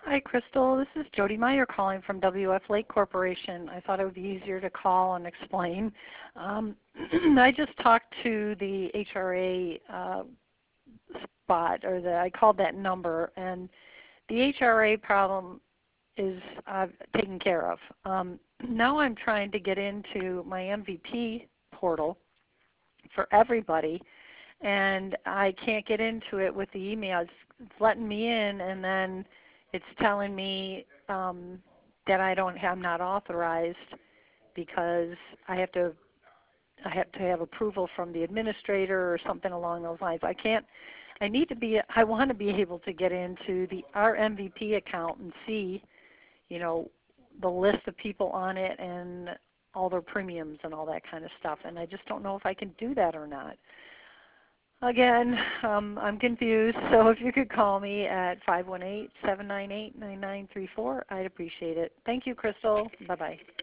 Hi, Crystal. This is Jody Meyer calling from WF Lake Corporation. I thought it would be easier to call and explain. I just talked to the HRA spot, or I called that number, and the HRA problem is taken care of. Now I'm trying to get into my MVP portal for everybody, and I can't get into it with the email. It's letting me in, and then it's telling me that I'm not authorized because I have to have approval from the administrator or something along those lines. I want to be able to get into our MVP account and see, the list of people on it and all their premiums and all that kind of stuff. And I just don't know if I can do that or not. Again, I'm confused, so if you could call me at 518-798-9934, I'd appreciate it. Thank you, Crystal. Bye-bye.